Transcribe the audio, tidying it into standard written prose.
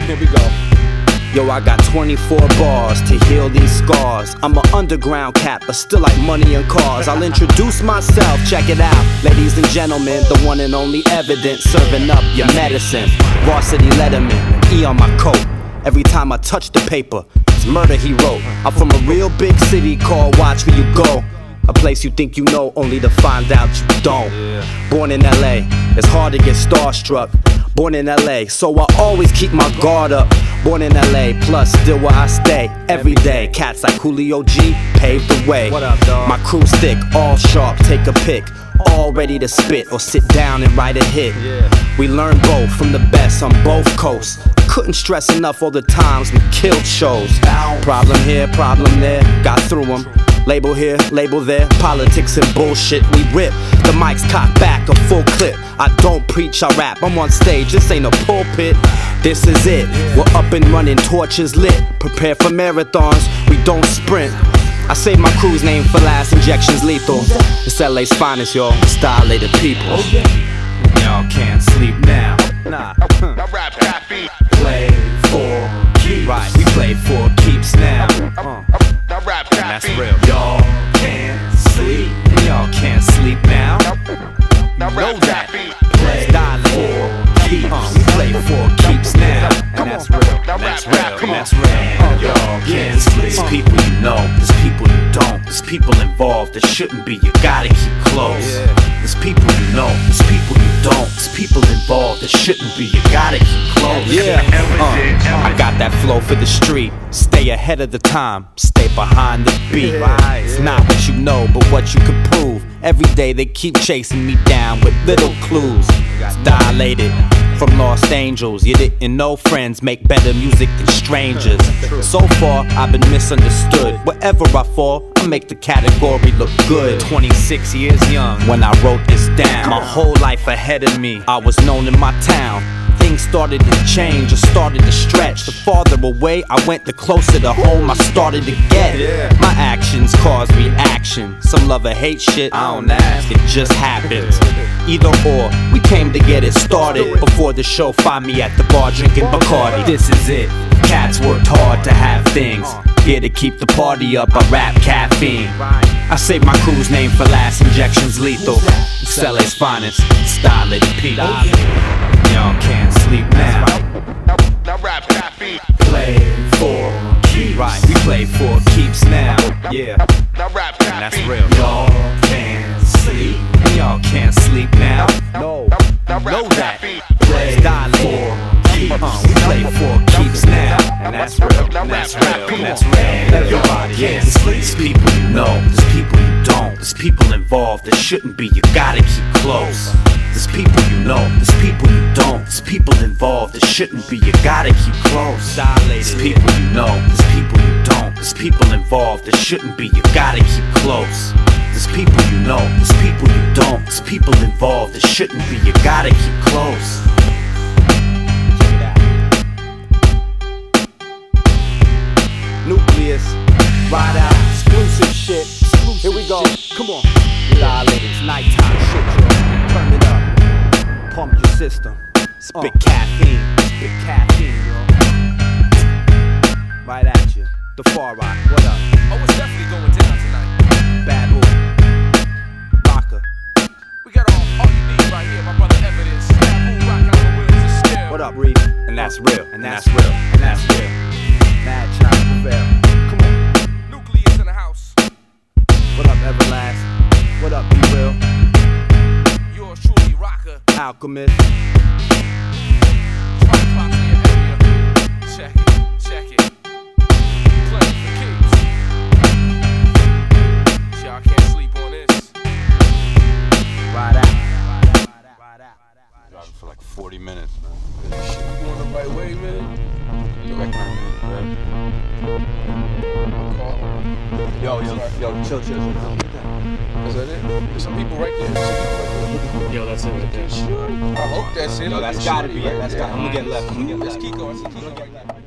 Here we go. Yo, I got 24 bars to heal these scars. I'm an underground cat, but still like money and cars. I'll introduce myself, check it out. Ladies and gentlemen, the one and only Evidence, serving up your medicine. Varsity Letterman, E on my coat. Every time I touch the paper, it's murder he wrote. I'm from a real big city called Watch Where You Go. A place you think you know, only to find out you don't. Born in LA, it's hard to get starstruck. Born in LA, so I always keep my guard up. Born in LA, plus still where I stay every day. Cats like Julio G paved the way. What up, dog? My crew stick, all sharp, take a pick. All ready to spit or sit down and write a hit. We learn both from the best on both coasts. Couldn't stress enough all the times we killed shows. Problem here, problem there, got through them. Label here, label there, politics and bullshit we rip. The mic's cocked back, a full clip. I don't preach, I rap, I'm on stage, this ain't a pulpit. This is it, we're up and running, torches lit. Prepare for marathons, we don't sprint. I save my crew's name for last, injections lethal. It's LA's finest, y'all, stylated people. Y'all can't sleep now. Nah. Play for keeps. Right, we play for keeps now. And that's real. Y'all can't sleep. And y'all can't sleep now. Know that. Play for keeps. We play for keeps now. And that's real. That's real. That's real. Y'all can't sleep. There's people you know. There's people you don't. There's people involved that shouldn't be. You gotta keep close. There's people you know. There's people you don't. There's people involved that shouldn't be. You gotta keep close. I got that flow for the street. Stay ahead of the time. Stay behind the beat. It's not what you know, but what you can prove. Every day they keep chasing me down with little clues. It's dilated from Lost Angels. You didn't know friends make better music than strangers. So far I've been misunderstood. Wherever I fall, I make the category look good. 26 years young when I wrote this down. My whole life ahead of me, I was known in my town. Things started to change, I started to stretch. The farther away I went, the closer to home I started to get. My actions cause reaction. Some love or hate shit, I don't ask, it just happens. Either or, we came to get it started. Before the show, find me at the bar drinking Bacardi. This is it, cats worked hard to have things. Here to keep the party up, I rap caffeine. I save my crew's name for last, injections lethal. It's LA's finest, stylish people. Y'all can't sleep now. Play for keeps. Right, we play for keeps now. Yeah, and that's real. Y'all can't sleep. Y'all can't sleep now. No, know that. Play for keeps. We play for keeps now. And that's real. And that's real. And that's real. Everybody can't sleep. There's people you know. There's people you don't. There's people involved that shouldn't be. You gotta keep close. There's people you know, there's people you don't. There's people involved that shouldn't be. You gotta keep close. There's people you know, there's people you don't. There's people involved that shouldn't be. You gotta keep close. There's people you know, there's people you don't. There's people involved that shouldn't be. You gotta keep close. Nucleus, ride out, exclusive shit. Here we go, come on. Dilated, it's nighttime shit, y'all. Turn it up. Pump your system. Spit caffeine. Spit caffeine, yo. Right at you. The Far Rock. What up? Oh, it's definitely going down tonight. Bad Boy. Rocker. We got all you need right here, my brother Evidence. Bad Boy Rock on the wheels of steel. What up, Reed? And that's real. And that's real. And that's real. Mad Child Prevail. Come on. Nucleus in the house. What up, Everlast? What up, Be Real? Yours truly, Rocker. Alchemist. Check it, check it. Play for keeps. Y'all can't sleep on this. Ride out. Driving for like 40 minutes, You going the right way, man? You reckon Yo, chill. Is that it? There's some people right there. Yo, that's it right there. I hope that's it. Yo, that's gotta be it. That's gotta. I'm gonna get left. Let's keep going.